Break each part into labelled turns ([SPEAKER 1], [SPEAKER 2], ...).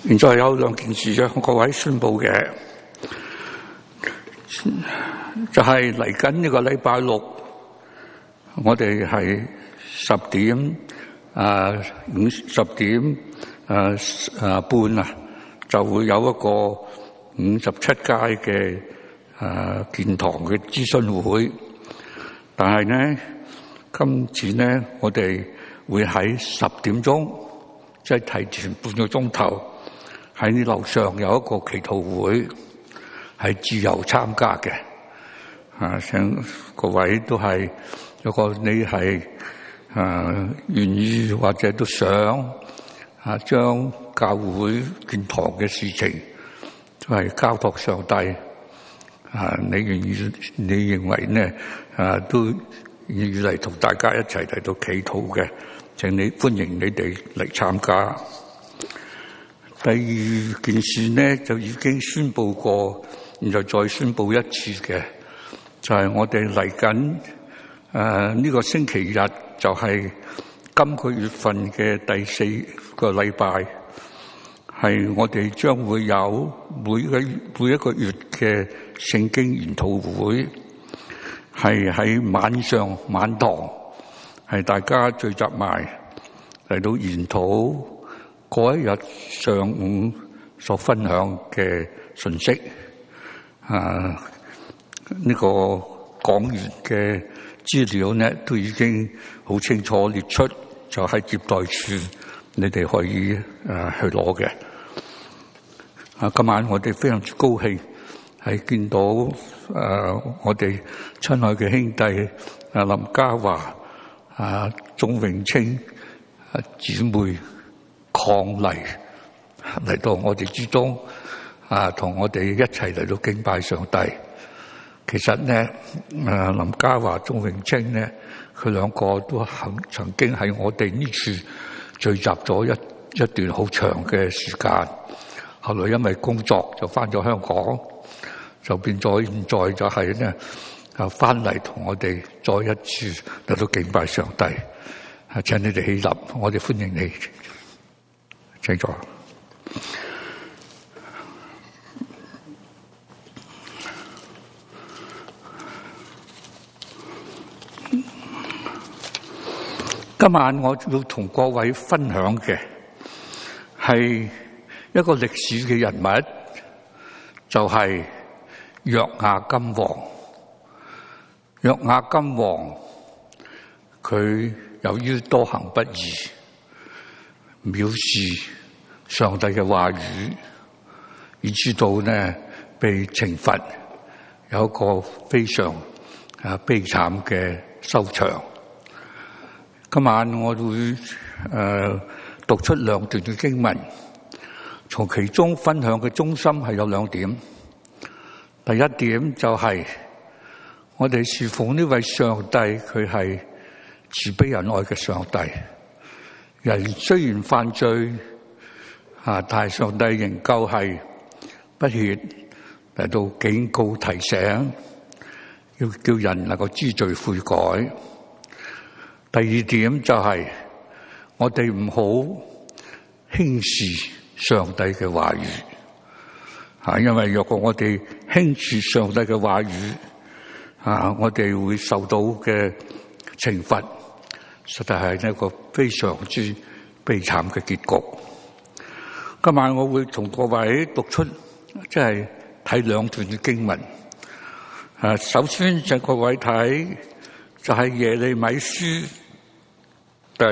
[SPEAKER 1] 現在有兩件事向各位宣佈嘅，就係嚟緊呢個禮拜六，我哋係10點半就會有一個57屆嘅建堂嘅諮詢會，但係呢，今次呢，我哋會喺10點鐘，即係提前半個鐘頭，喺樓上有一個祈禱會，係自由參加嘅。請各位都係，如果你係願意或者都想將教會建堂嘅事情都係交託上帝，你願意，你認為呢都願意嚟同大家一齊嚟到祈禱嘅，請你歡迎你哋嚟參加。第二件事呢就已經宣佈過，現在再宣佈一次嘅，就係我哋嚟緊呢個星期日，就係今個月份嘅第4個禮拜，係我哋將會有每一個月嘅聖經研討會，係喺晚堂，係大家聚集埋嚟到研討嗰一日上午所分享嘅信息。呢個講員嘅資料呢都已經好清楚列出，就喺接待處，你哋可以去攞嘅。今晚我哋非常之高興，係見到我哋親愛嘅兄弟林嘉華、鍾永清姊妹鄺麗嚟到我哋之中，同我哋一齊嚟到敬拜上帝。其實呢，林嘉華、鍾永清呢，佢兩個都曾經喺我哋呢處聚集咗一段好長嘅時間，後來因為工作就翻咗香港，就變咗現在就係呢翻嚟同我哋再一次嚟到敬拜上帝。請你哋起立，我哋歡迎你，請坐。今晚我要同各位分享嘅係一個歷史嘅人物，就係約雅金王。約雅金王佢由於多行不義，藐視上帝嘅話語，以致到呢被懲罰，有一個非常悲慘嘅收場。今晚我會讀出兩段嘅經文，從其中分享嘅中心係有兩點。第一點就係我哋侍奉呢位上帝，佢係慈悲仁愛嘅上帝。人雖然犯罪，但係上帝仍舊係不歇嚟到警告提醒，要叫人能夠知罪悔改。第二點就係我哋唔好輕視上帝嘅話語，因為若果我哋輕視上帝嘅話語，我哋會受到嘅懲罰，實在係一個非常之悲慘嘅結局。今晚我會同各位讀出，即係睇兩段嘅經文。首先請各位睇就係耶利米書第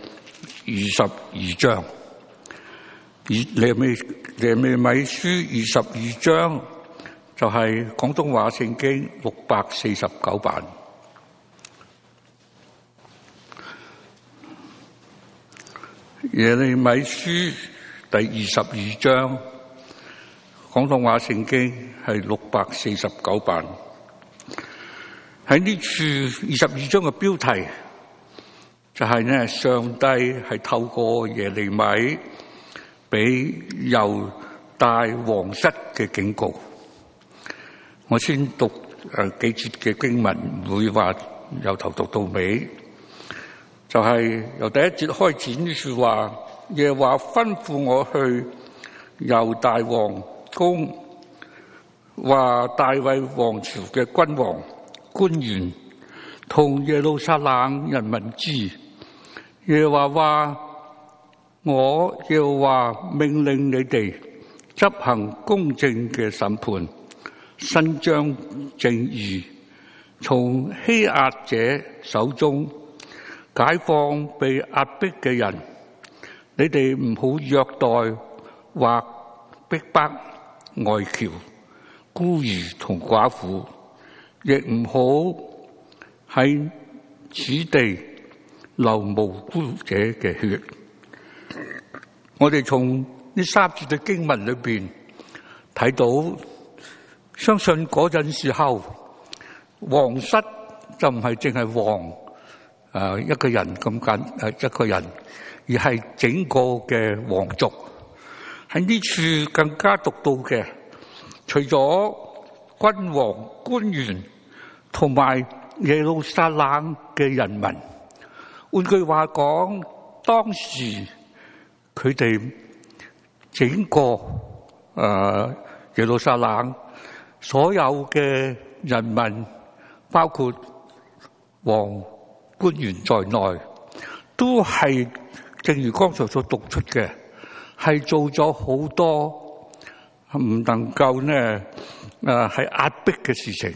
[SPEAKER 1] 22章，耶利米書22章就係廣東話聖經649版。耶利米書第22章廣東話聖經係649版。喺呢處22章嘅標題就係呢，上帝係透過耶利米俾猶大王室嘅警告。我先讀幾節嘅經文，唔會話由頭讀到尾。就係由第一節開始，呢句話，耶和華吩咐我去猶大王公話大衛王朝嘅君王官員同耶路撒冷人民知，耶和華我耶和華命令你哋執行公正嘅審判，伸張正義，從欺壓者手中解放被壓迫嘅人。你哋唔好虐待或逼迫外僑、孤兒同寡婦，亦唔好喺此地流無辜者嘅血。我哋從呢3節嘅經文裏邊睇到，相信嗰陣時候皇室就唔係淨係王一個人咁一個人，而係整個嘅皇族。喺呢處更加讀到嘅，除咗君王、官員同埋耶路撒冷嘅人民。換句話講，當時佢哋整個耶路撒冷所有嘅人民，包括王官員在內，都係正如剛才所讀出嘅，係做咗好多唔能夠係壓迫嘅事情，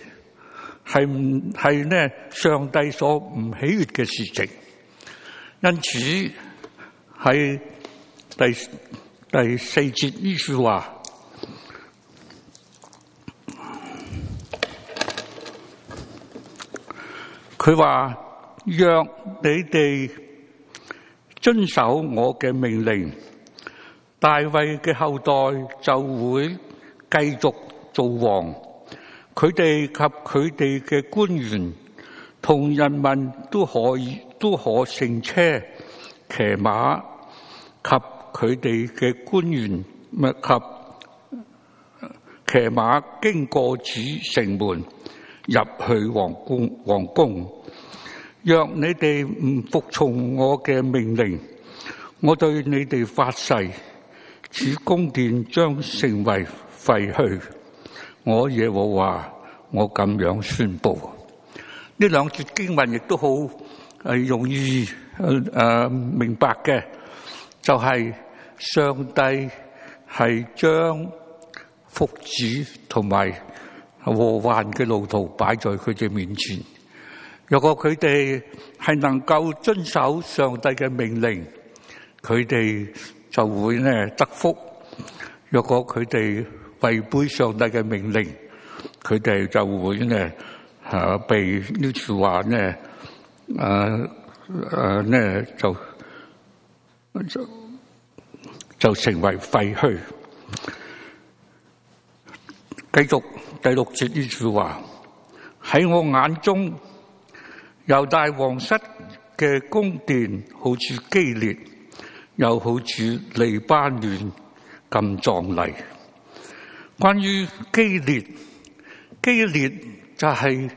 [SPEAKER 1] 係上帝所唔喜悅嘅事情。因此喺第4節呢句話，佢話若你哋遵守我嘅命令，大衛嘅後代就會繼續做王，佢哋及佢哋嘅官員同人民都可乘車騎馬，及佢哋嘅官員及騎馬經過此城門入去皇宮。若你哋唔服從我嘅命令，我對你哋發誓，此宮殿將成為廢墟。我耶和華我咁樣宣布。呢2節經文亦都好容易明白嘅，就係上帝係將福祉同埋禍患嘅路途擺在佢哋面前。如果佢哋係能夠遵守上帝嘅命令，佢哋就會得福；如果佢哋違背上帝嘅命令，佢哋就會被呢句話就成為廢墟。繼續第6節呢句話，喺我眼中，猶大王室嘅宮殿好似基列，又好似黎巴嫩咁壯麗。關於基列就係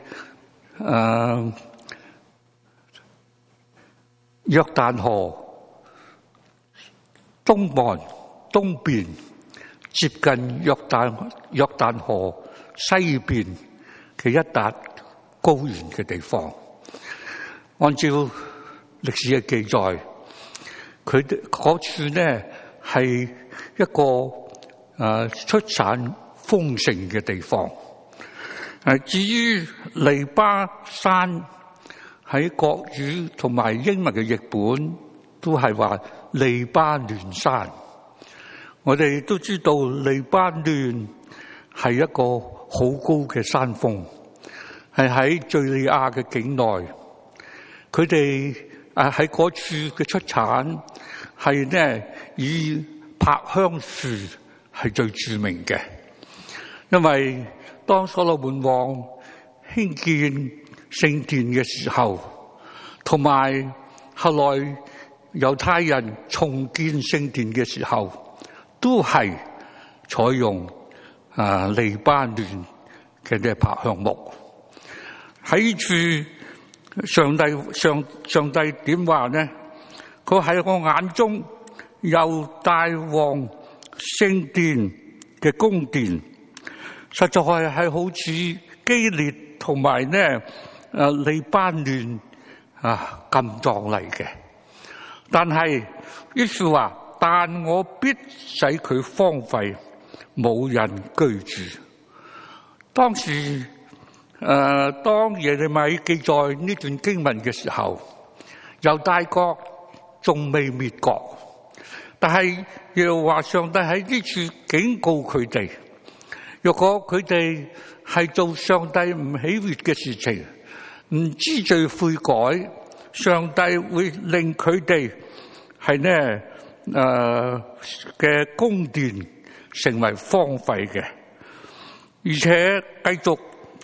[SPEAKER 1] 約旦河東岸東邊，接近約旦河西邊嘅一笪高原嘅地方。按照歷史嘅記載，佢哋嗰處係一個出產豐盛嘅地方。至於黎巴山，喺國語同埋英文嘅譯本都係話黎巴嫩山。我哋都知道黎巴嫩係一個好高嘅山峰，係喺敘利亞嘅境內。佢哋喺嗰處嘅出產係以柏香樹係最著名嘅，因為當所羅門王興建聖殿嘅時候，同埋後來猶太人重建聖殿嘅時候，都係採用黎巴嫩嘅柏香木。喺處上帝點話呢？佢喺我眼中，猶大王聖殿嘅宮殿，實在係好似基列同埋黎巴嫩咁壯麗嘅。但係於是話，但我必使佢荒廢，冇人居住。當時當耶利米記載呢段經文嘅時候，猶大國仲未滅國，但係耶和華上帝喺呢處警告佢哋，若果佢哋係做上帝唔喜悅嘅事情，唔知罪悔改，上帝會令佢哋係嘅宮殿成為荒廢嘅，而且繼續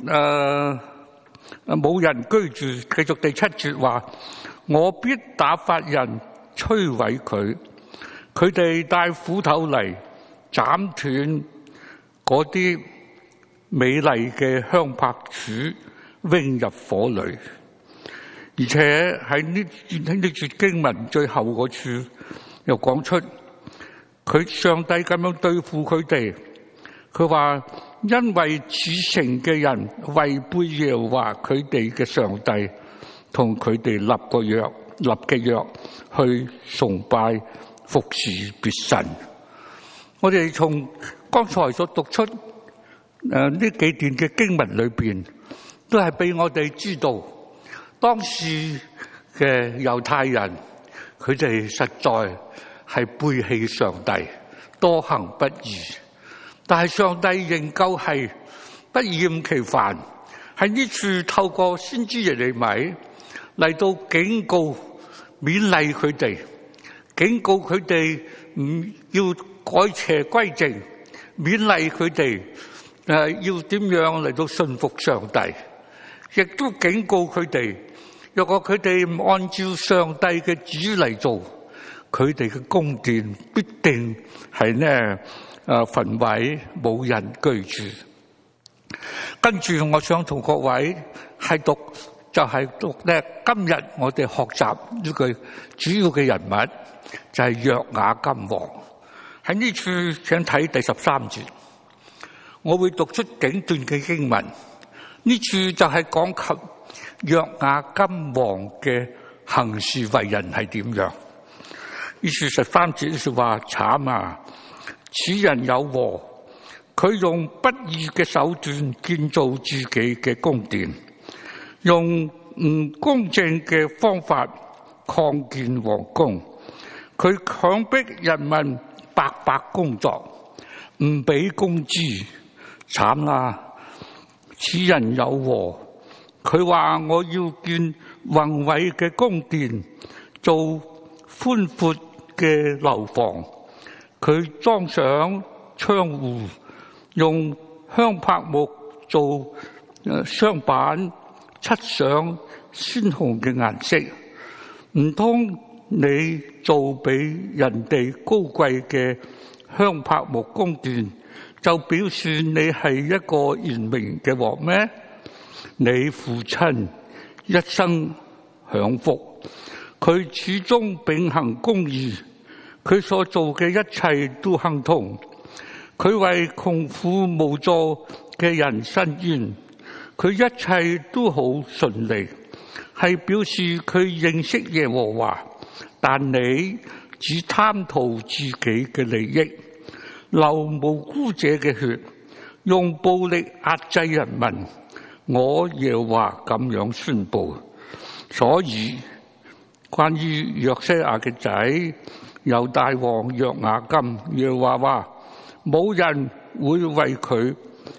[SPEAKER 1] 冇人居住。繼續第7節話，我必打發人摧毀佢，佢哋帶斧頭嚟斬斷嗰啲美麗嘅香柏柱，扔入火裏。而且喺呢節經文最後嗰處又講出，佢上帝咁樣對付佢哋，佢話因為此城嘅人違背耶和華佢哋嘅上帝，同佢哋立嘅約去崇拜服侍別神。我哋從剛才所讀出呢幾段嘅經文裏邊，都係俾我哋知道當時嘅猶太人，佢哋實在係背棄上帝，多行不義。但係上帝仍舊係不厭其煩，喺呢處透過先知耶利米嚟到警告、勉勵佢哋，警告佢哋唔要改邪歸正，勉勵佢哋要點樣嚟到信服上帝，亦都警告佢哋，若果佢哋唔按照上帝嘅旨意嚟做，佢哋嘅宮殿必定係焚毀，冇人居住。跟住我想同各位係讀，就係讀今日我哋學習呢句主要嘅人物，就係約雅金王。喺呢處請睇第13節，我會讀出整段嘅經文。呢處就係講及約雅金王嘅行事為人係點樣。呢處13節說話，慘啊！此人有禍，佢用不義嘅手段建造自己嘅宮殿，用唔公正嘅方法擴建王宮，佢強迫人民白白工作，唔俾工資，慘啦！此人有禍，佢話我要建宏偉嘅宮殿，做寬闊嘅樓房，佢裝上窗戶，用香柏木做雙板，漆上鮮紅嘅顏色。唔通你做俾人哋高貴嘅香柏木宮殿，就表示你係一個賢明嘅王咩？你父親一生享福，佢始終秉行公義，佢所做嘅一切都亨通，佢為窮苦無助嘅人伸冤，佢一切都好順利，係表示佢認識耶和華。但你只貪圖自己嘅利益，流無辜者嘅血，用暴力壓制人民。我耶和華咁樣宣布。所以關於約西亞嘅仔猶大王約雅金，耶和華話冇人會為佢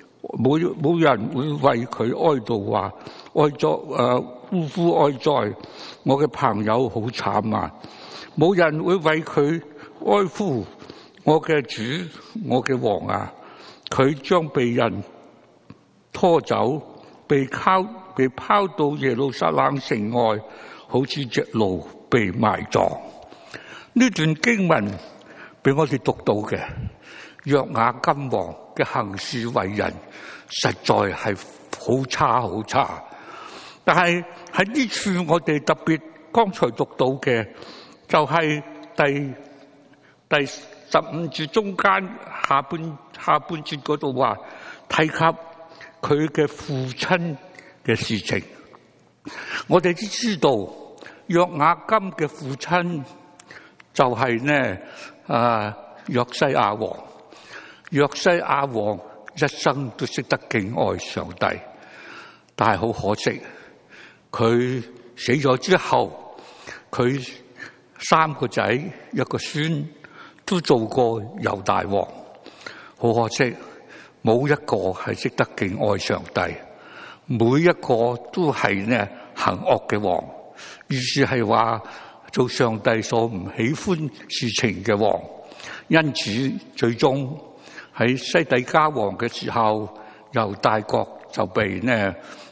[SPEAKER 1] 哀悼，話夫婦哀哉，我嘅朋友好慘啊！冇人會為佢哀呼，我嘅主，我嘅王啊！佢將被人拖走，被拋到耶路撒冷城外，好似隻驢被埋葬。呢段經文俾我哋讀到嘅約雅金王嘅行事為人，實在係好差好差。但係喺呢處我哋特別剛才讀到嘅，就係第 15節中間下半節嗰度話提及佢嘅父親嘅事情。我哋都知道約雅金嘅父親就係約西亞王。約西亞王一生都識得敬愛上帝，但係好可惜，佢死咗之後，佢3個仔一個孫都做過猶大王，好可惜，冇一個係識得敬愛上帝，每一個都係行惡嘅王，於是係話做上帝所唔喜歡事情嘅王。因此最終喺西底家王嘅時候，猶大國就被滅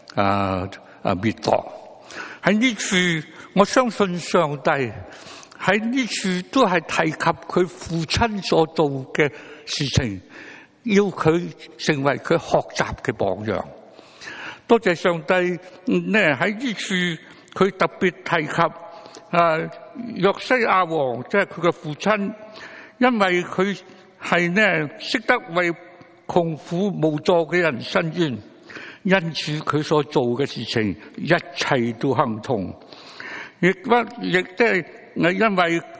[SPEAKER 1] 國。喺呢處，我相信上帝喺呢處都係提及佢父親所做嘅事情，要佢成為佢學習嘅榜樣。多謝上帝喺呢處佢特別提及約西亞王，即係佢嘅父親，因為佢係識得為窮苦無助嘅人伸冤，因此佢所做嘅事情一切都亨通，亦即係因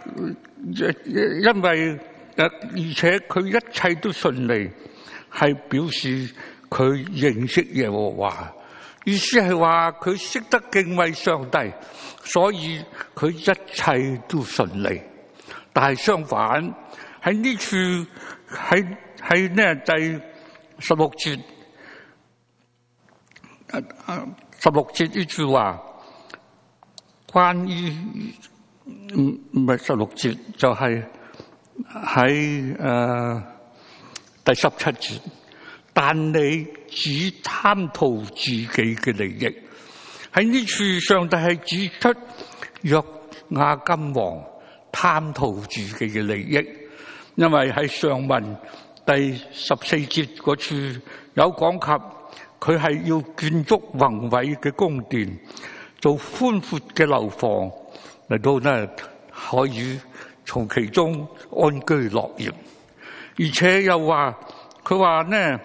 [SPEAKER 1] 為而且佢一切都順利，係表示佢認識耶和華，意思係話佢識得敬畏上帝，所以佢一切都順利。但係相反喺呢處喺第16節，16節呢處話關於唔係16節，就係喺第17節，但你只貪圖自己嘅利益。喺呢處上帝係指出約雅金王貪圖自己嘅利益，因為喺上文第14節嗰處有講及佢係要建築宏偉嘅宮殿，做寬闊嘅樓房嚟到可以從其中安居樂業，而且又話佢話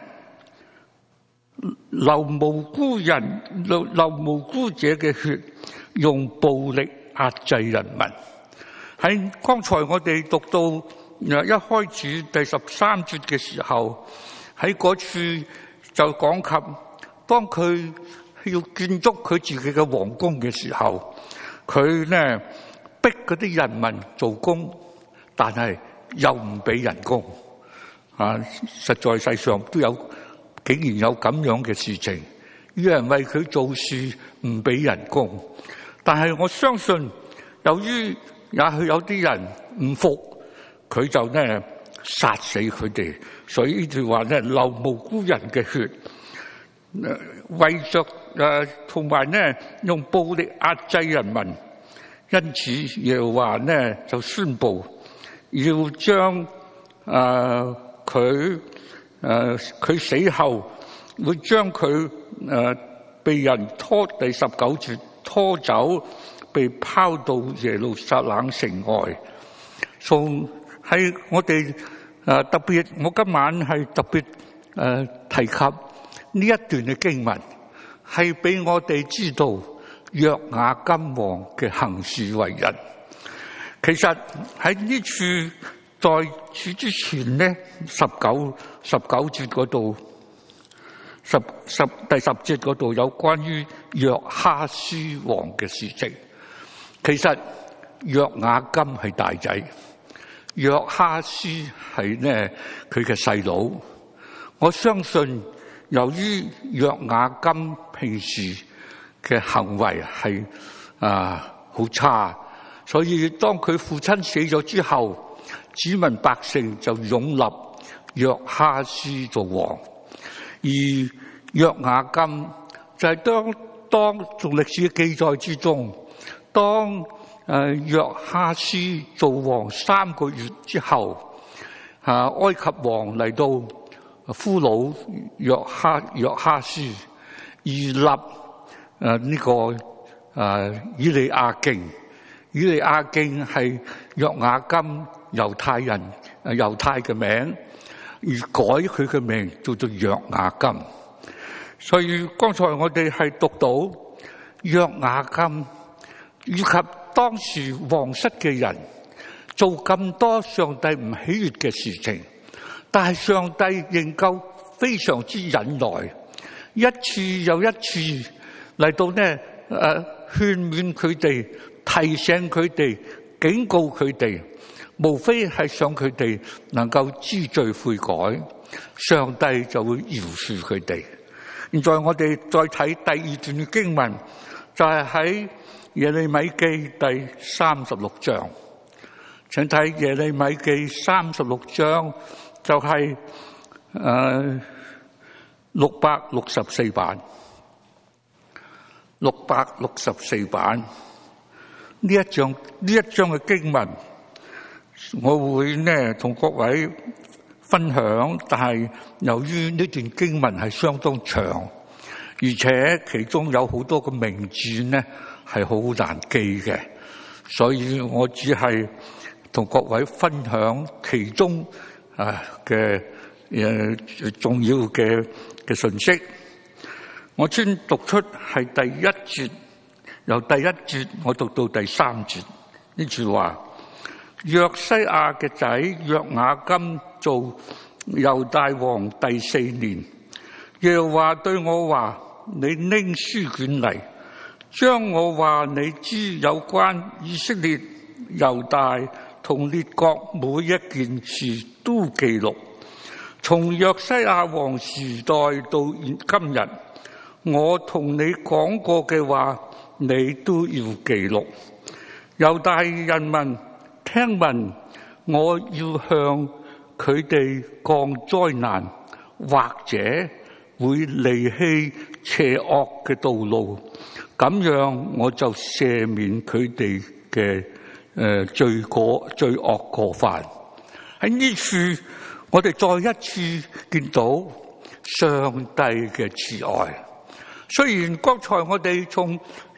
[SPEAKER 1] 流無辜者嘅血，用暴力壓制人民。喺剛才我哋讀到一開始第13節嘅時候，喺嗰處就講及當佢要建築佢自己嘅皇宮嘅時候，佢逼嗰啲人民做工，但係又唔俾人工。實在世上都有竟然有咁樣嘅事情，有人為佢做事唔俾人工，但係我相信由於也許有啲人唔服，佢就殺死佢哋，所以呢句話流無辜人嘅血，為着同埋用暴力壓制人民。因此耶和華就宣布要將佢死後會將佢被人拖，第19節拖走，被拋到耶路撒冷城外。係我哋特別，我今晚係特別提及呢一段嘅經文，係俾我哋知道約雅金王嘅行事為人。其實喺呢處在此之前19節嗰度，第10節嗰度有關於約哈斯王嘅事情。其實約雅金係大仔，約哈斯係佢嘅細佬。我相信由於約雅金平時嘅行為係好差，所以當佢父親死咗之後，子民百姓就擁立約哈斯做王。而約雅金就係當從歷史嘅記載之中，當約哈斯做王3個月之後，埃及王嚟到俘虜約哈斯，而立以利亞敬。以利亞敬係約雅金猶太人猶太嘅名，而改佢嘅名叫做約雅金。所以剛才我哋係讀到約雅金以及當時皇室嘅人做咁多上帝唔喜悅嘅事情，但係上帝仍舊非常之忍耐，一次又一次嚟到呢勸勉佢哋，提醒佢哋，警告佢哋，無非係想佢哋能夠知罪悔改，上帝就會饒恕佢哋。現在我哋再睇第二段嘅經文，就係喺耶利米記第36章。請睇耶利米記36章，就係664版。664版呢一章嘅經文，我會呢同各位分享，但係由於呢段經文係相當長，而且其中有好多個名字呢係好難記嘅，所以我只係同各位分享其中嘅重要嘅信息。我先讀出係第一節，由第一節我讀到第3節。呢句話：約西亞嘅仔約雅金做猶大王第4年，耶和華對我話：你拎書卷嚟，將我話你知有關以色列、猶大同列國每一件事都記錄，從約西亞王時代到今日，我同你講過嘅話，你都要記錄。猶大人民聽聞，我要向佢哋降災難，或者會離棄邪惡嘅道路，咁樣我就赦免佢哋嘅罪惡過犯。喺呢處，我哋再一次見到上帝嘅慈愛。雖然剛才我哋從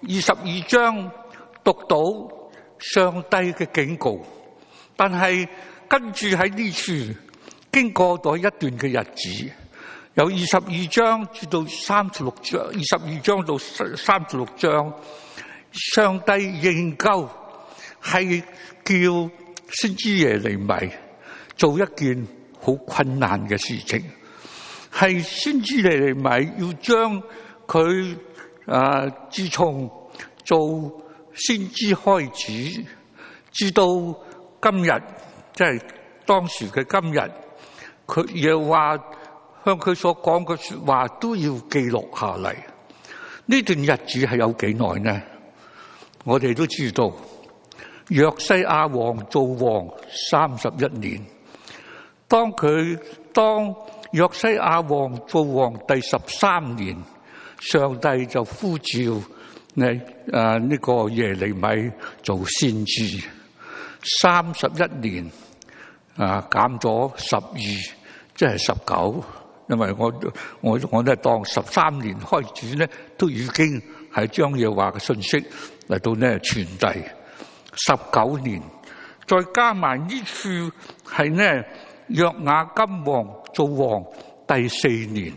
[SPEAKER 1] 22章讀到上帝嘅警告，但係跟住喺呢處經過咗一段嘅日子，由22章至到36章，22章到36章，上帝仍舊係叫先知耶利米做一件好困難嘅事情，係先知耶利米要將佢自從做先知開始，至到今日，即係當時嘅今日，佢又話向佢所講嘅說話都要記錄下嚟。呢段日子係有幾耐呢？我哋都知道，約西亞王做王31年，當約西亞王做王第13年，上帝就呼召呢個耶利米做先知。31年減咗12，即係19。因為我咧當13年開始咧，都已經係將耶和華嘅信息嚟到咧傳遞。19年，再加埋呢處係呢約雅金王做王第4年，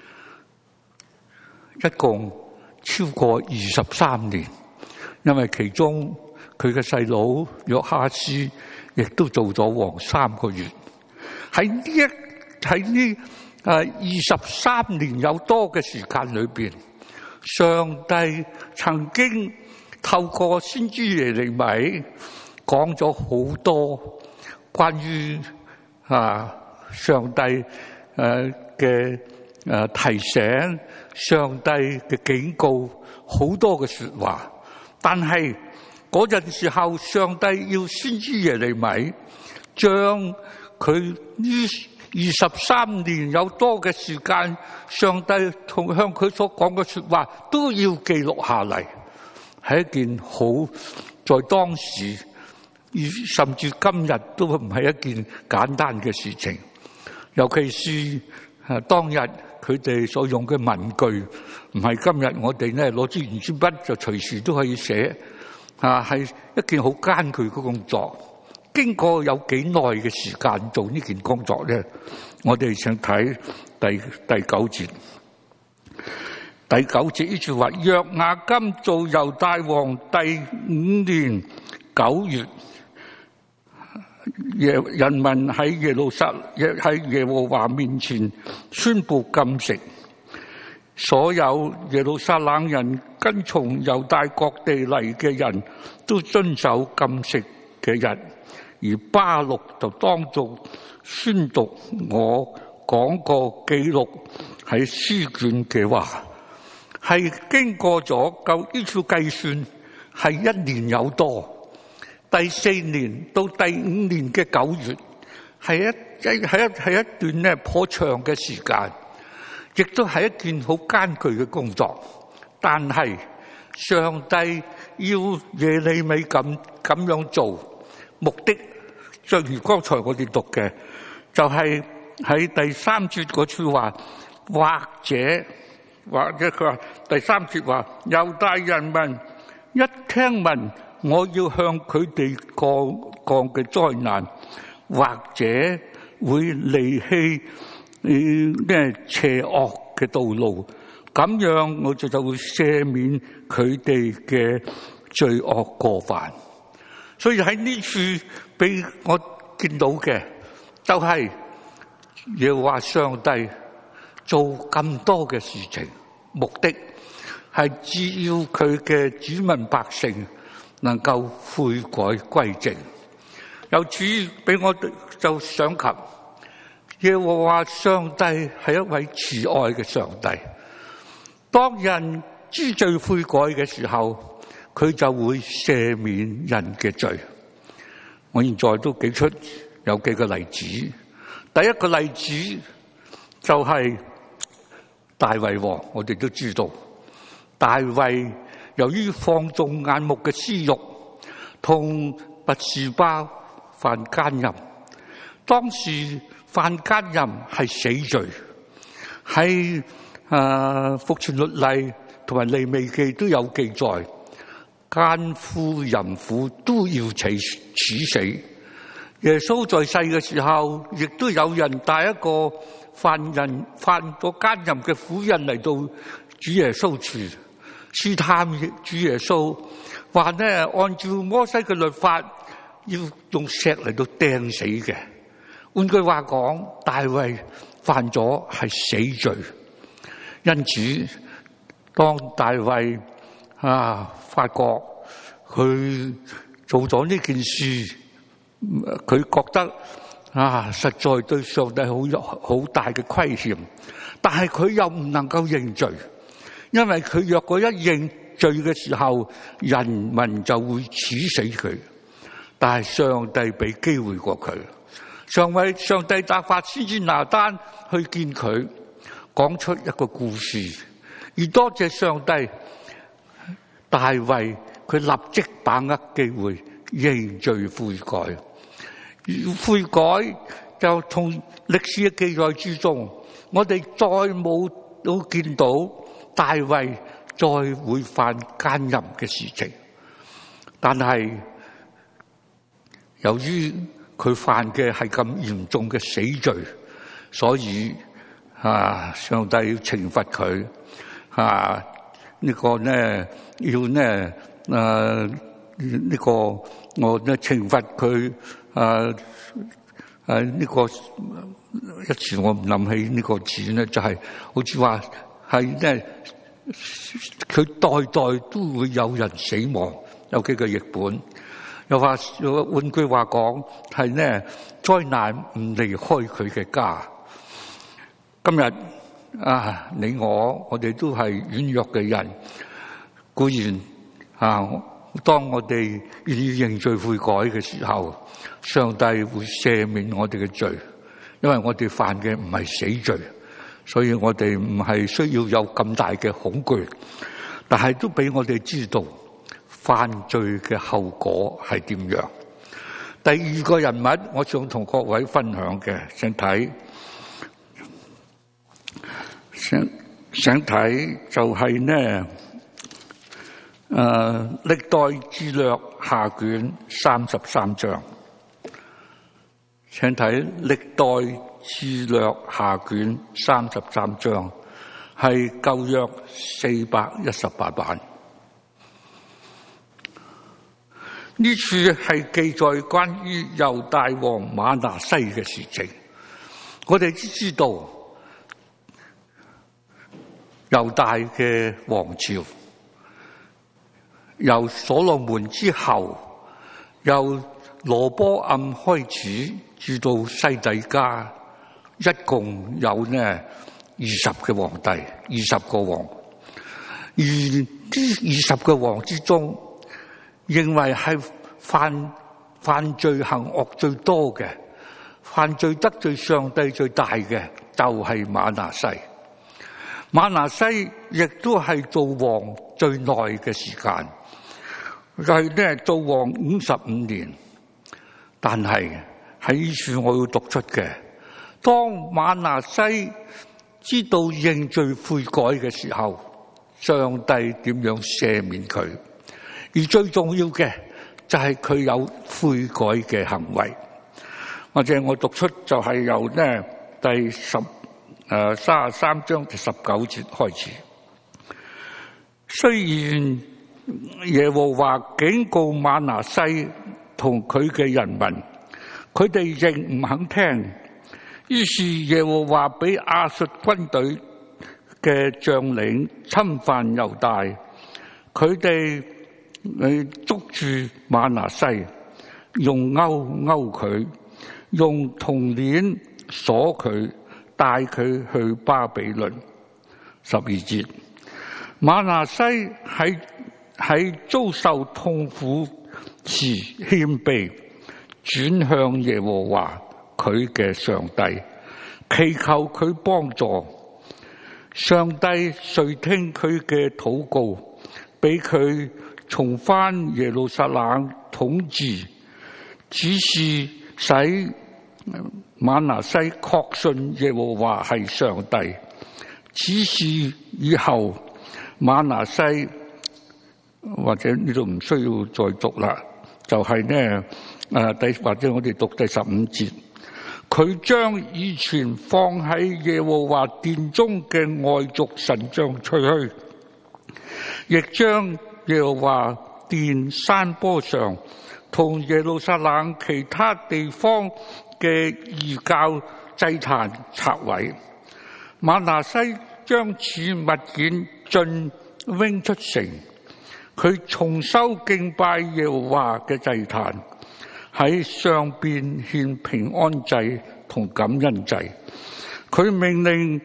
[SPEAKER 1] 一共超過23年。因為其中佢嘅細佬約哈斯亦都做咗王3個月。喺呢23年有多嘅時間裏邊，上帝曾經透過先知耶利米講咗好多關於上帝嘅提醒、上帝嘅警告，好多嘅說話。但係嗰陣時候，上帝要先知耶利米將佢呢23年有多嘅時間，上帝同向佢所講嘅說話都要記錄下嚟，係一件好在當時甚至今日都唔係一件簡單嘅事情。尤其是當日佢哋所用嘅文具，唔係今日我哋咧攞支圓珠筆就隨時都可以寫，係一件好艱巨嘅工作。 經過有幾耐嘅時間做呢件工作咧？我哋想睇第9節。第9節呢句話：約雅金做猶大王第5年9月，人民喺耶和華面前宣布禁食，所有耶路撒冷人跟從猶大各地嚟嘅人都遵守禁食嘅日，而巴錄就當眾宣讀我講過記錄喺書卷嘅話，係經過咗呢次計算係1年有多。第4年到第5年嘅9月，係一段咧頗長嘅時間，亦都係一件好艱巨嘅工作。但係上帝要耶利米咁樣做，目的正如剛才我哋讀嘅，就係喺第3節嗰處話，或者佢話第3節話，猶大人民一聽聞我要向佢哋降嘅災難，或者會離棄邪惡嘅道路，咁樣我就會赦免佢哋嘅罪惡過犯。所以喺呢處俾我見到嘅就係耶和華上帝做咁多嘅事情，目的係只要佢嘅子民百姓能夠悔改歸正。由此俾我就想及耶和華上帝係一位慈愛嘅上帝，當人知罪悔改嘅時候，佢就會赦免人嘅罪。我現在都記出有幾個例子。第一個例子就係大衛王，我哋都知道大衛由於放縱眼目嘅私欲，同拔示巴犯奸淫。當時犯奸淫係死罪，喺復傳律例同埋利未記都有記載，奸夫淫婦都要處死。耶穌在世嘅時候，亦都有人帶一個犯咗奸淫嘅婦人嚟到主耶穌處試探主耶穌，話呢按照摩西嘅律法要用石嚟到掟死嘅。換句話講，大衛犯咗係死罪。因此當大衛發覺佢做咗呢件事，佢覺得實在對上帝好大嘅虧欠，但係佢又唔能夠認罪，因為佢若果一認罪嘅時候，人民就會處死佢。但係上帝俾機會過佢，上帝打發先知拿單去見佢，講出一個故事。而多謝上帝，大衛佢立即把握機會認罪悔改。悔改就從歷史嘅記載之中，我哋再冇都見到大衛再會犯奸淫嘅事情。但係由於佢犯嘅係咁嚴重嘅死罪，所以上帝要懲罰佢。呢個呢要呢呢個我呢懲罰佢。呢個一時我唔諗起呢個字呢，就係好似話係呢，佢代代都會有人死亡。有幾個譯本又話，換句話講係呢，災難唔離開佢嘅家。今日你我哋都係軟弱嘅人，固然當我哋願意認罪悔改嘅時候，上帝會赦免我哋嘅罪，因為我哋犯嘅唔係死罪，所以我哋唔係需要有咁大嘅恐懼。但係都俾我哋知道犯罪嘅後果係點樣。第二個人物，我想同各位分享嘅，想睇就係呢歷代志略下卷33章。 請睇歷代志略下卷33章，係舊約418版。呢處係記載關於猶大王瑪拿西嘅事情。我哋知道猶大嘅王朝由所羅門之後，由羅波暗開始至到西底家，一共有20嘅皇帝，20個王。而呢20個王之中，認為係犯罪行惡最多嘅，犯罪得罪上帝最大嘅，就係瑪拿西。瑪拿西亦都係做王最耐嘅時間，就係做王55年。但係喺呢處我要讀出嘅，當瑪拿西知道認罪悔改嘅時候，上帝點樣赦免佢？而最重要嘅就係佢有悔改嘅行為。或者我讀出就係由第33章第19節開始。雖然耶和華警告瑪拿西同佢嘅人民，佢哋仍唔肯聽，於是耶和華俾亞述軍隊嘅將領侵犯猶大，佢哋捉住瑪拿西，用勾佢，用銅鏈鎖佢，帶佢去巴比倫。12節，瑪拿西喺遭受痛苦時謙卑，轉向耶和華佢嘅上帝，祈求佢幫助。上帝垂聽佢嘅禱告，俾佢重返耶路撒冷統治，只是使瑪拿西確信耶和華係上帝。只是以後瑪拿西，或者呢度唔需要再讀啦，就係或者我哋讀第15節，佢將以前放喺耶和華殿中嘅外族神像除去，亦將耶和華殿山坡上同耶路撒冷其他地方嘅異教祭壇拆毀。瑪拿西將此物件盡拎出城，佢重修敬拜耶和華嘅祭壇，喺上邊獻平安祭同感恩祭。佢命令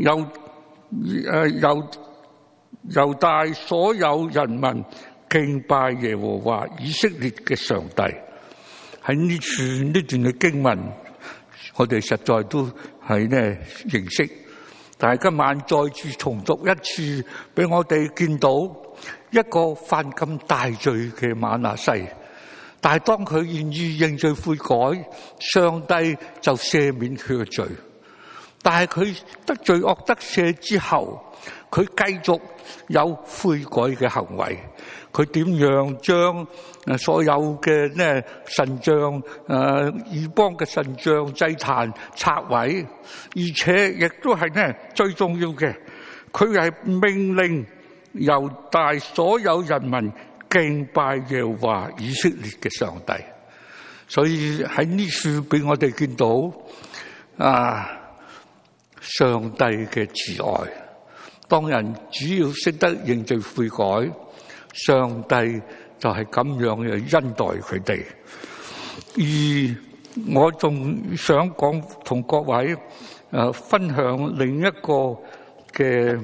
[SPEAKER 1] 猶大所有人民敬拜耶和華以色列嘅上帝。喺呢段嘅經文，我哋實在都係認識，但係今晚再次重讀一次，俾我哋見到一個犯咁大罪嘅瑪拿西，但係當佢願意認罪悔改，上帝就赦免佢嘅罪。但係佢得罪惡得赦之後，佢繼續有悔改嘅行為。佢點樣將所有嘅神像、異邦嘅神像祭壇拆毀，而且亦都係最重要嘅，佢係命令猶大所有人民敬拜耶和華以色列嘅上帝。所以喺呢處俾我哋見到上帝嘅慈愛。當人只要識得認罪悔改，上帝就係咁樣嘅恩待佢哋。而我仲想講同各位分享另一個嘅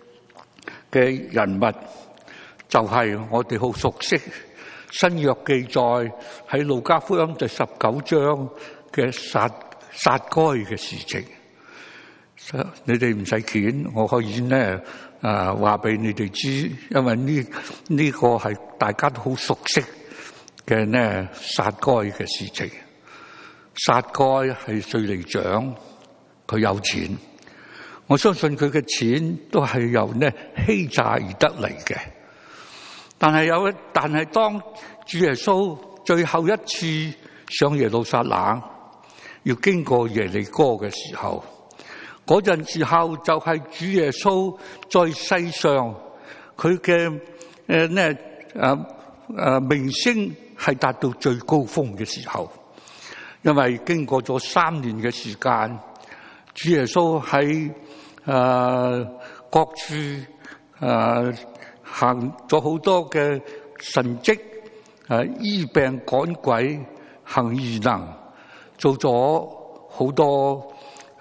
[SPEAKER 1] 人物，就係我哋好熟悉新約記載喺路加福音第19章嘅撒該嘅事情。你哋唔使見，我可以話俾你哋知，因為呢個係大家都好熟悉嘅撒該嘅事情。撒該係稅吏長，佢有錢，我相信佢嘅錢都係由欺詐而得嚟嘅。但係當主耶穌最後一次上耶路撒冷， 要經過耶利哥嘅時候，嗰陣時候就係主耶穌在世上佢嘅名聲係達到最高峰嘅時候。因為經過咗3年嘅時間，主耶穌喺各處行咗好多嘅神蹟，醫病趕鬼，行異能，做咗好多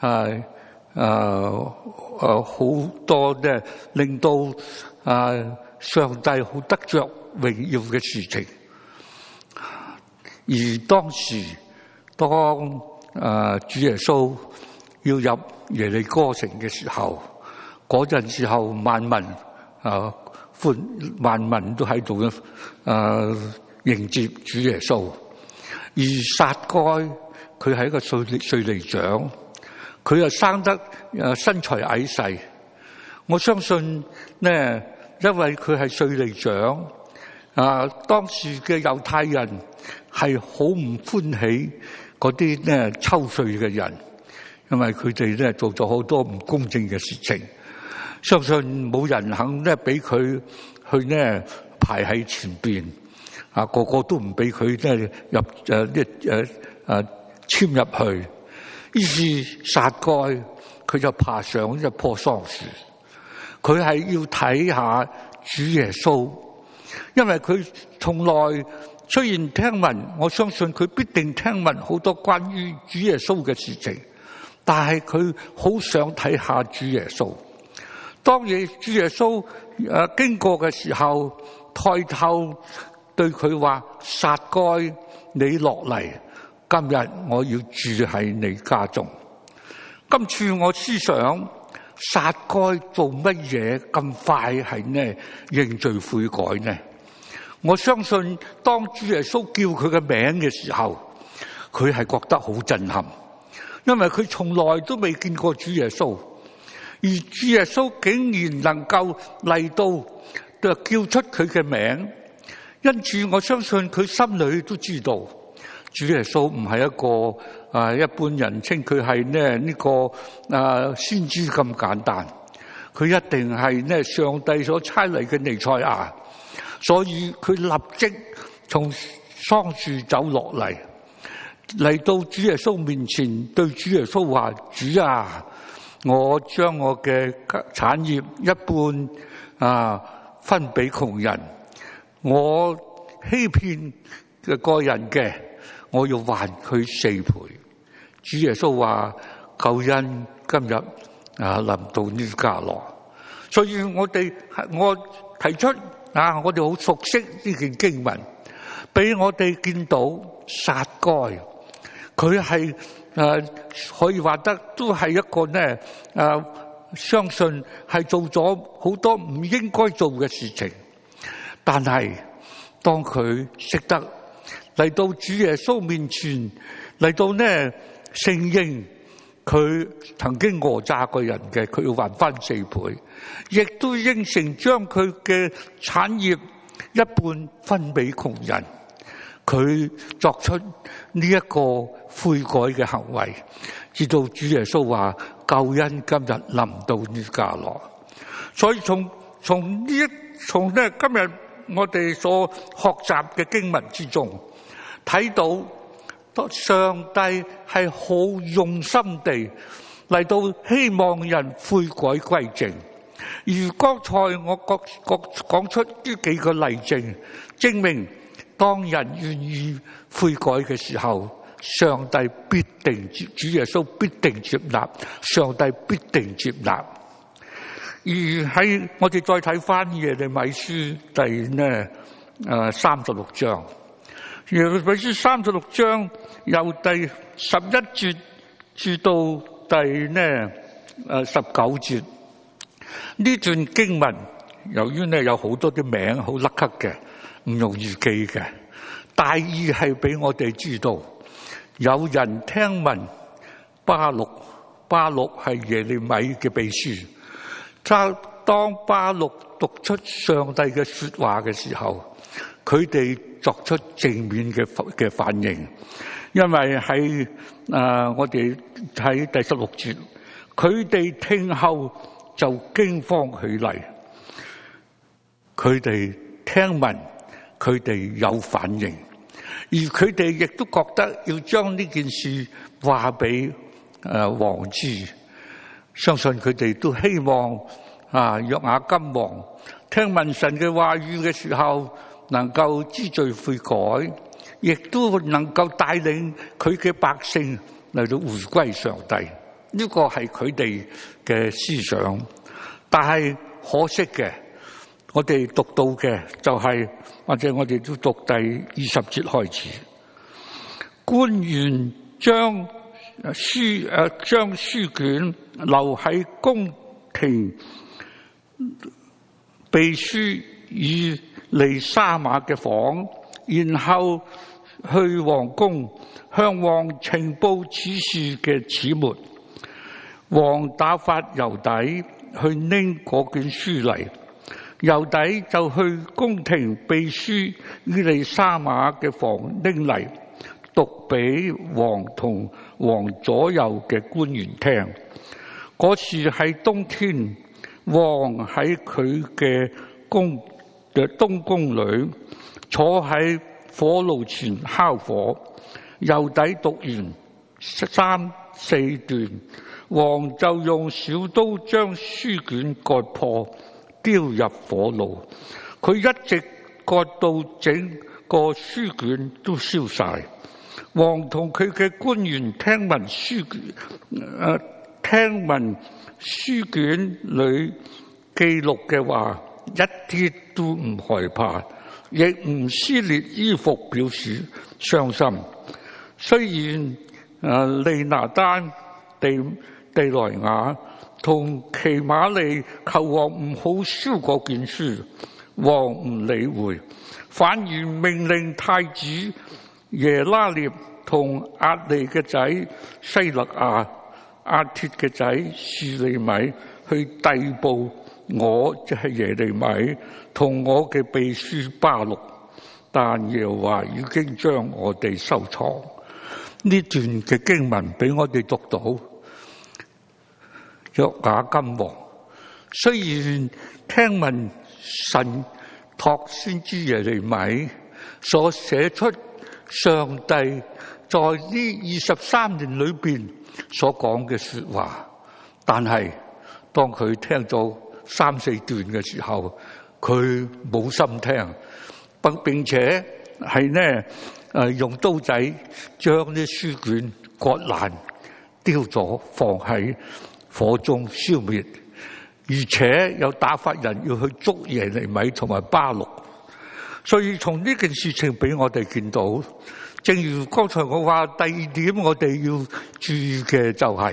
[SPEAKER 1] 好多咧，令到上帝好得着榮耀嘅事情。而當時當主耶穌要入耶利哥城嘅時候，嗰陣時候萬民都喺度迎接主耶穌。而撒該佢係一個稅吏長，佢又生得身材矮細。我相信呢，因為佢係稅吏長，當時嘅猶太人係好唔歡喜嗰啲呢抽稅嘅人，因為佢哋呢做咗好多唔公正嘅事情。相信冇人肯呢俾佢去呢排喺前邊，個個都唔俾佢呢入簽入去。於是撒該佢就爬上一棵桑樹，佢係要睇下主耶穌，因為佢從來雖然聽聞，我相信佢必定聽聞好多關於主耶穌嘅事情，但係佢好想睇下主耶穌。當主耶穌經過嘅時候，抬頭對佢話：撒該，你落嚟，今日我要住喺你家中。今次我思想，撒該做乜嘢咁快係呢認罪悔改呢？我相信當主耶穌叫佢嘅名嘅時候，佢係覺得好震撼，因為佢從來都未見過主耶穌，而主耶穌竟然能夠嚟到就叫出佢嘅名。因此我相信佢心裏都知道主耶穌唔係一個一般人稱佢係呢個先知咁簡單，佢一定係呢上帝所差嚟嘅彌賽亞。所以佢立即從桑樹走落嚟到主耶穌面前，對主耶穌話：主啊，我將我嘅產業一半分俾窮人，我欺騙個人嘅，我要還佢4倍。主耶穌話：救恩今日臨到呢家樂。所以我提出我哋好熟悉呢件經文，俾我哋見到撒該，佢係可以話得都係一個呢相信係做咗好多唔應該做嘅事情，但係當佢識得嚟到主耶穌面前，嚟到呢承認佢曾經訛詐過人嘅，佢要還翻4倍，亦都應承將佢嘅產業一半分俾窮人。佢作出呢一個悔改嘅行為，直到主耶穌話救恩今日臨到呢家樂。所以從今日我哋所學習嘅經文之中，睇到上帝係好用心地嚟到希望人悔改歸正。而剛才我講出呢幾個例證，證明當人願意悔改嘅時候，上帝必定主耶穌必定接納，上帝必定接納。而喺我哋再睇翻耶利米書第36章，耶利米書36章由第11節至到第19節，呢段經文由於有好多啲名好甩咳嘅，唔容易記嘅，大意係俾我哋知道，有人聽聞巴錄係耶利米嘅秘書，當巴錄讀出上帝嘅說話嘅時候，佢哋作出正面嘅反應， 因為喺我哋喺第16節，佢哋聽後就驚慌起嚟，佢哋聽聞，佢哋有反應，而佢哋亦都覺得要將呢件事話俾王知。相信佢哋都希望約雅金王聽聞神嘅話語嘅時候，能夠知罪悔改，亦都能夠帶領佢嘅百姓嚟到回歸上帝。呢個係佢哋嘅思想。但係可惜嘅，我哋讀到嘅就係，或者我哋都讀第20節開始，官員將書卷留喺宮廷秘書以利沙瑪嘅房，然後去王宮向王呈報此事嘅始末。王打發猶底去拎嗰卷書嚟，猶底就去宮廷秘書以利沙瑪嘅房拎嚟，讀俾王同王左右嘅官員聽。嗰時係冬天，王喺佢嘅東宮裏坐喺火爐前烤火。猶底讀完3、4段，王就用小刀將書卷割破，丟入火爐。佢一直割到整個書卷都燒晒。王同佢嘅官員聽聞書卷裏記錄嘅話，一啲都唔害怕，亦唔撕裂衣服表示傷心。雖然利拿單、地萊雅同其瑪利求王唔好燒嗰卷書，王唔理會，反而命令太子耶拉聶同押利嘅仔西勒亞、亞鐵嘅仔示利米去逮捕我，即係耶利米同我嘅秘書巴錄，但耶和華已經將我哋收藏。呢段嘅經文俾我哋讀到，約雅金王雖然聽聞神託先知耶利米所寫出上帝在呢23年裏邊所講嘅說話，但係當佢聽咗3、4段嘅時候，佢冇心聽，並且係用刀仔將啲書卷割爛丟咗，放喺火中燒滅，而且又打發人要去捉耶利米同埋巴錄。所以從呢件事情俾我哋見到，正如剛才我話，第2點我哋要注意嘅就係，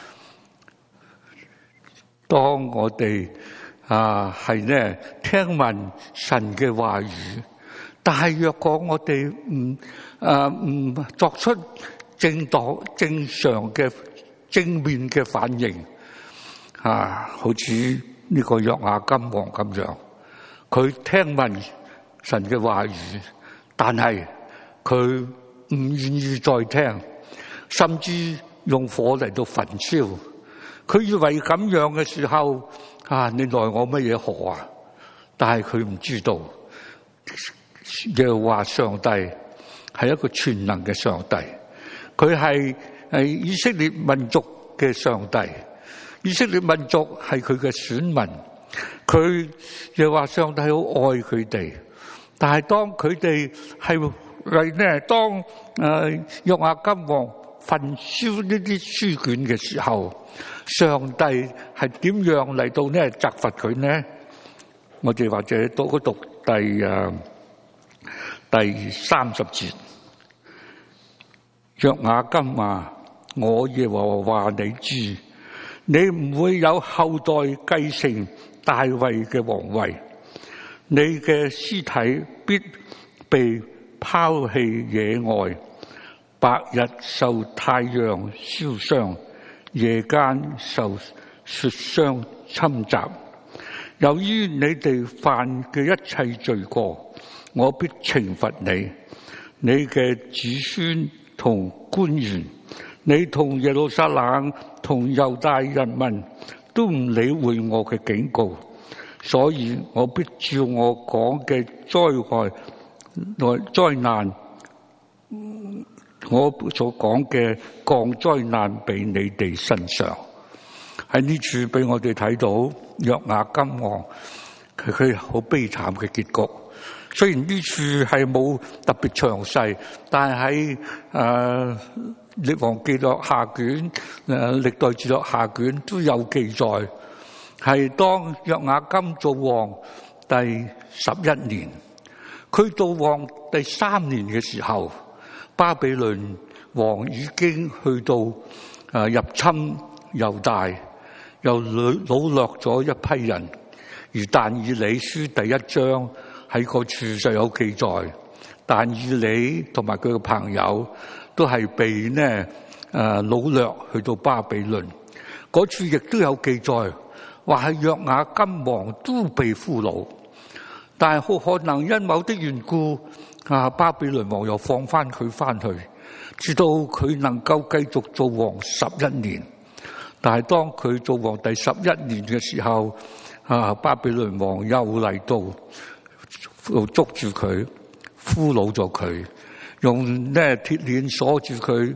[SPEAKER 1] 當我哋係聽聞神嘅話語，但係若果我哋唔作出正常嘅正面嘅反應，好似呢個約雅金王咁樣，佢聽聞神嘅話語，但係佢唔願意再聽，甚至用火嚟到焚燒。佢以為咁樣嘅時候，你奈我乜嘢何啊？但係佢唔知道，耶和華上帝係一個全能嘅上帝，佢係以色列民族嘅上帝，以色列民族係佢嘅選民，佢耶和華上帝好愛佢哋。但係當佢哋係當約雅金王焚燒呢啲書卷嘅時候，上帝係點樣嚟到責罰佢呢？我哋或者讀第30節，約雅金話：我耶和華你知，你唔會有後代繼承大衛嘅皇位，你嘅屍體必被拋棄野外，白日受太陽燒傷，夜間受雪霜侵襲。由於你哋犯嘅一切罪過，我必懲罰你，你嘅子孫同官員，你同耶路撒冷同猶大人民都唔理會我嘅警告，所以我必照我講嘅災難，我所講嘅降災難俾你哋身上。喺呢處俾我哋睇到約雅金王佢好悲慘嘅結局。雖然呢處係冇特別詳細，但係喺列王記錄下卷、歷代志錄下卷都有記載，係當約雅金做王第11年，佢做王第3年嘅時候，巴比倫王已經去到入侵猶大，又擄掠咗一批人。而但以理書第1章喺個處就有記載，但以理同埋佢嘅朋友都係被擄掠去到巴比倫。嗰處亦都有記載，話係約雅金王都被俘虜，但係好可能因某啲緣故，巴比倫王又放翻佢翻去，直到佢能夠繼續做王11年。但係當佢做王第11年嘅時候，巴比倫王又嚟到，捉住佢，俘虜咗佢，用鐵鏈鎖住佢，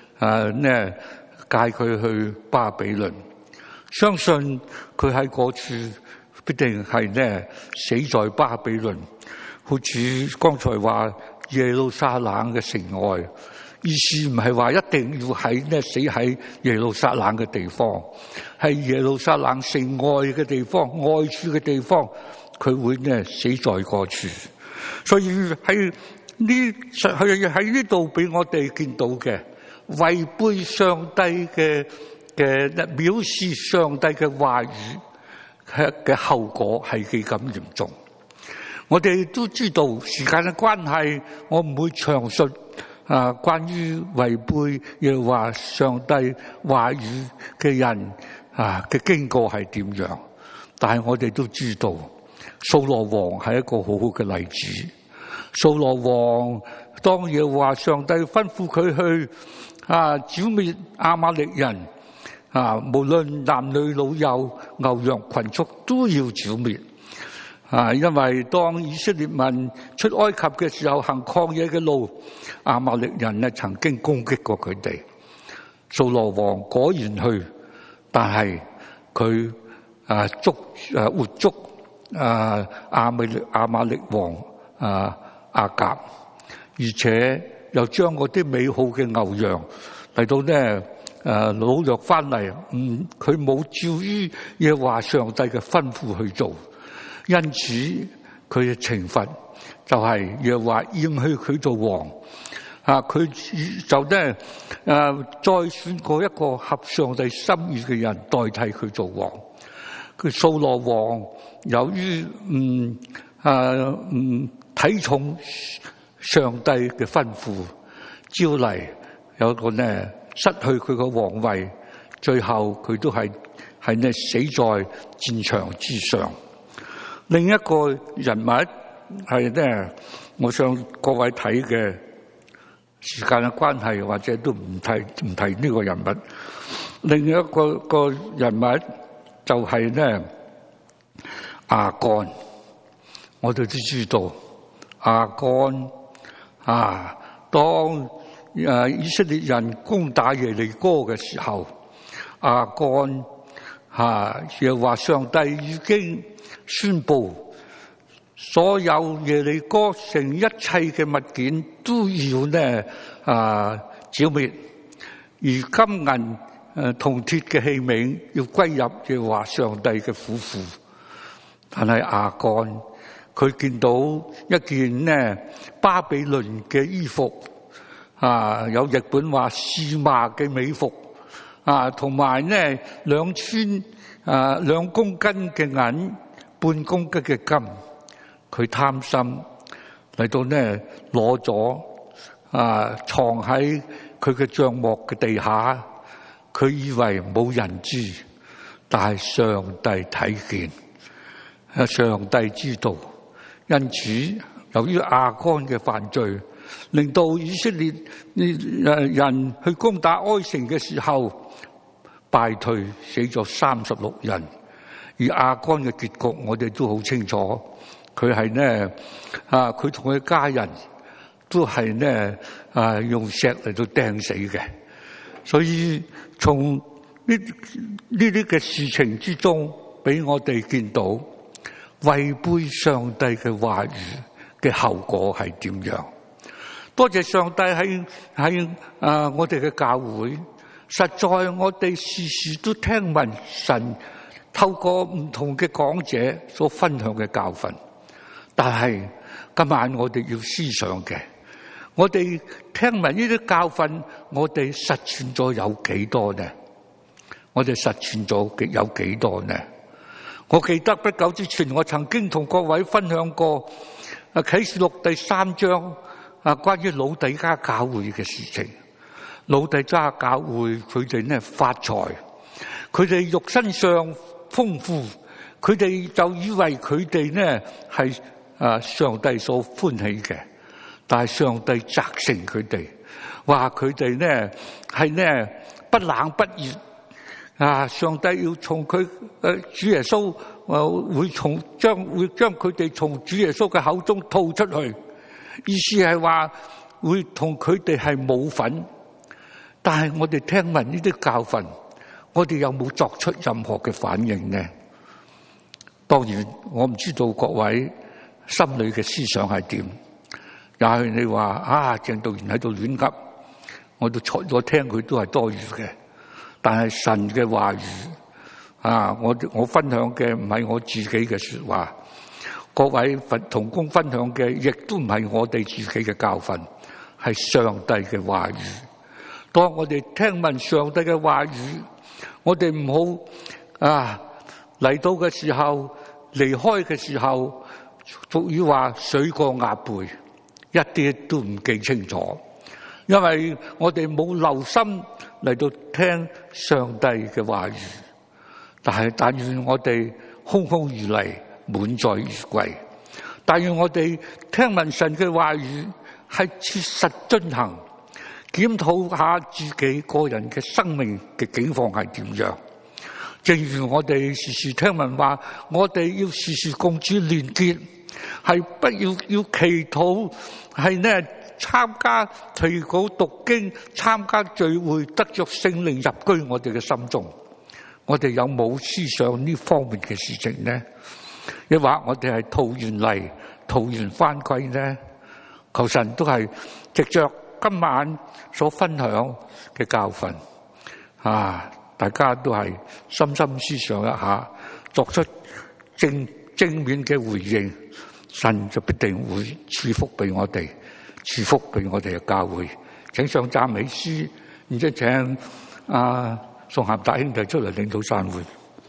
[SPEAKER 1] 帶佢去巴比倫。相信佢喺嗰處必定係死在巴比倫，好似剛才話耶路撒冷嘅城外。意思唔係話一定要喺死喺耶路撒冷嘅地方，係耶路撒冷城外嘅地方、外處嘅地方，佢會死在嗰處。所以喺呢度俾我哋見到嘅違背上帝嘅藐視上帝嘅話語嘅後果係幾咁嚴重。我哋都知道時間嘅關係，我唔會詳述關於違背耶和華上帝話語嘅人嘅經過係點樣，但係我哋都知道掃羅王係一個好好嘅例子。掃羅王當耶和華上帝吩咐佢去剿滅亞瑪力人，無論男女老幼、牛羊群畜都要剿滅。因為當以色列民出埃及嘅時候，行曠野嘅路，亞瑪力人曾經攻擊過佢哋。掃羅王果然去，但係佢活捉亞瑪力王亞甲，而且又將嗰啲美好嘅牛羊嚟到擄掠翻嚟，佢冇照於耶和華上帝嘅吩咐去做。因此佢嘅懲罰就係耶和華應許佢做王，佢就再選過一個合上帝心意嘅人代替佢做王。佢掃羅王由於唔睇重上帝嘅吩咐，招嚟有個失去佢個皇位，最後佢都係死在戰場之上。另一個人物係我想各位睇嘅時間嘅關係，或者都唔提呢個人物。另一個人物就係亞干。我哋都知道亞干當以色列人攻打耶利哥嘅時候，亞干又話上帝已經宣布所有耶利哥城一切嘅物件都要剿滅，而金銀銅鐵嘅器皿要歸入耶和華上帝嘅府庫。但係亞干佢見到一件巴比倫嘅衣服，有日本話試麻嘅美服，同埋2公斤嘅銀，半公斤嘅金，佢貪心嚟到攞咗，藏喺佢嘅帳幕嘅地下，佢以為冇人知，但係上帝睇見，上帝知道。因此由於亞干嘅犯罪， 令到以色列人去攻打埃城嘅時候敗退，死咗36人。而亞干嘅結局我哋都好清楚，佢係呢佢同佢家人都係呢用石嚟到掟死嘅。所以從呢啲嘅事情之中，俾我哋見到違背上帝嘅話語嘅後果係點樣。多謝上帝喺我哋嘅教會，實在我哋時時都聽聞神透過唔同嘅講者所分享嘅教訓。但係今晚我哋要思想嘅，我哋聽聞呢啲教訓，我哋實踐咗有幾多呢？我哋實踐咗有幾多呢？我記得不久之前，我曾經同各位分享過啟示錄第3章關於老底嘉教會嘅事情。老底嘉教會佢哋呢發財，佢哋肉身上豐富，佢哋就以為佢哋呢係上帝所歡喜嘅，但係上帝責成佢哋，話佢哋呢係呢不冷不熱。上帝要從佢主耶穌會將佢哋從主耶穌嘅口中吐出去，意思係話會同佢哋係冇份。但係我哋聽聞呢啲教訓，我哋有冇作出任何嘅反應呢？當然我唔知道各位心裏嘅思想係點。也係你話鄭道賢喺度亂噏，我聽佢都係多餘嘅。但係神嘅話語我分享嘅唔係我自己嘅說話，各位同工分享嘅亦都唔係我哋自己嘅教訓，係上帝嘅話語。當我哋聽聞上帝嘅話語，我哋唔好嚟到嘅時候，離開嘅時候，俗語話水過鴨背，一啲都唔記清楚，因為我哋冇留心嚟到聽上帝嘅話語。但願我哋空空如嚟，滿載如歸。但願我哋聽聞神嘅話語係切實遵行，檢討下自己個人嘅生命嘅境況係點樣。正如我哋時時聽聞話，我哋要時時共主連結，係不要祈禱，係呢參加禱告讀經，參加聚會，得着聖靈入居我哋嘅心中。我哋有冇思想呢方面嘅事情呢？抑或我哋係逃完嚟，逃完返歸呢？求神都係藉着今晚所分享嘅教訓大家都係深深思想一下，作出正面嘅回應，神就必定會賜福俾我哋，賜福俾我哋嘅教會。請上讚美詩，然之後請宋涵達兄弟出嚟領導散會。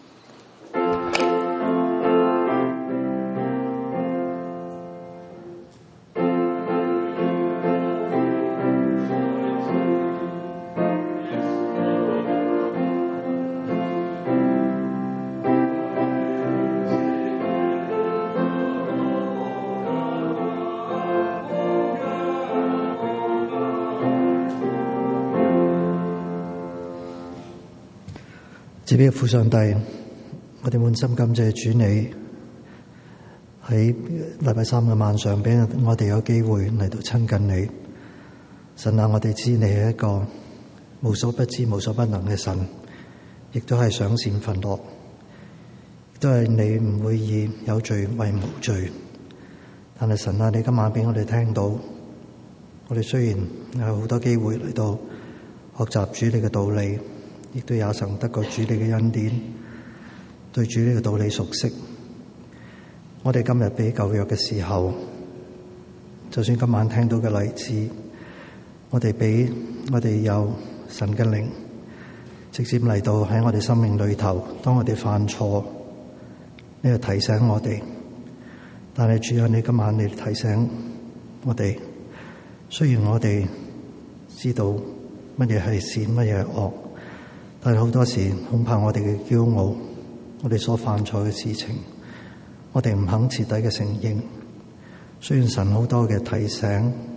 [SPEAKER 2] 慈悲嘅父上帝，我哋滿心感謝主，你喺禮拜三嘅晚上俾我哋有機會嚟到親近你。神啊，我哋知你係一個無所不知、無所不能嘅神，亦都係賞善罰惡，亦都係你唔會以有罪為無罪。但係神啊，你今晚俾我哋聽到，我哋雖然有好多機會嚟到學習主你嘅道理，亦都有曾得過主你嘅恩典，對主呢個道理熟悉。我哋今日比舊約嘅時候，就算今晚聽到嘅例子，我哋有神嘅靈直接嚟到喺我哋生命裏頭，當我哋犯錯，你就提醒我哋。但係主啊，你今晚你提醒我哋，雖然我哋知道乜嘢係善，乜嘢係惡，但係好多時恐怕我哋嘅驕傲，我哋所犯錯嘅事情，我哋唔肯徹底嘅承認。雖然神好多嘅提醒，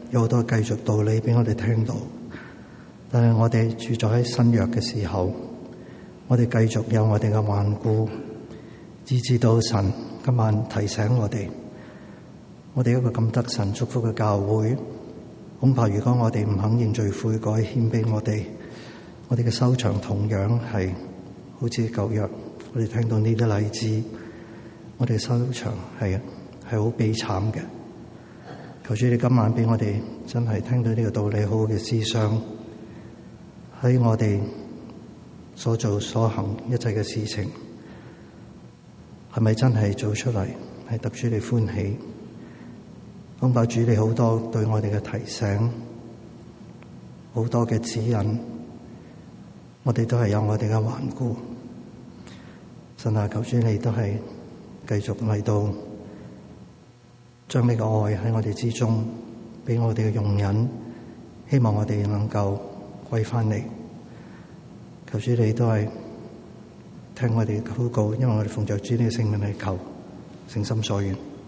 [SPEAKER 2] 有好多繼續道理俾我哋聽到。但係我哋住在喺新約嘅時候，我哋繼續有我哋嘅頑固，以致到神今晚提醒我哋一個咁得神祝福嘅教會，恐怕如果我哋唔肯認罪悔改獻俾我哋嘅收場同樣係好似舊約，我哋聽到呢啲例子，我哋收場係好悲慘嘅。求主你今晚俾我哋真係聽到呢個道理，好好嘅思想，喺我哋所做所行一切嘅事情，係咪真係做出嚟係得主你歡喜？恐怕主你好多對我哋嘅提醒，好多嘅指引，我哋都係有我哋嘅頑固。神啊，求主你都係繼續嚟到將呢個愛喺我哋之中，俾我哋嘅容忍，希望我哋能夠歸翻嚟。求主你都係聽我哋嘅禱告，因為我哋奉着主你嘅聖名嚟求，誠心所願。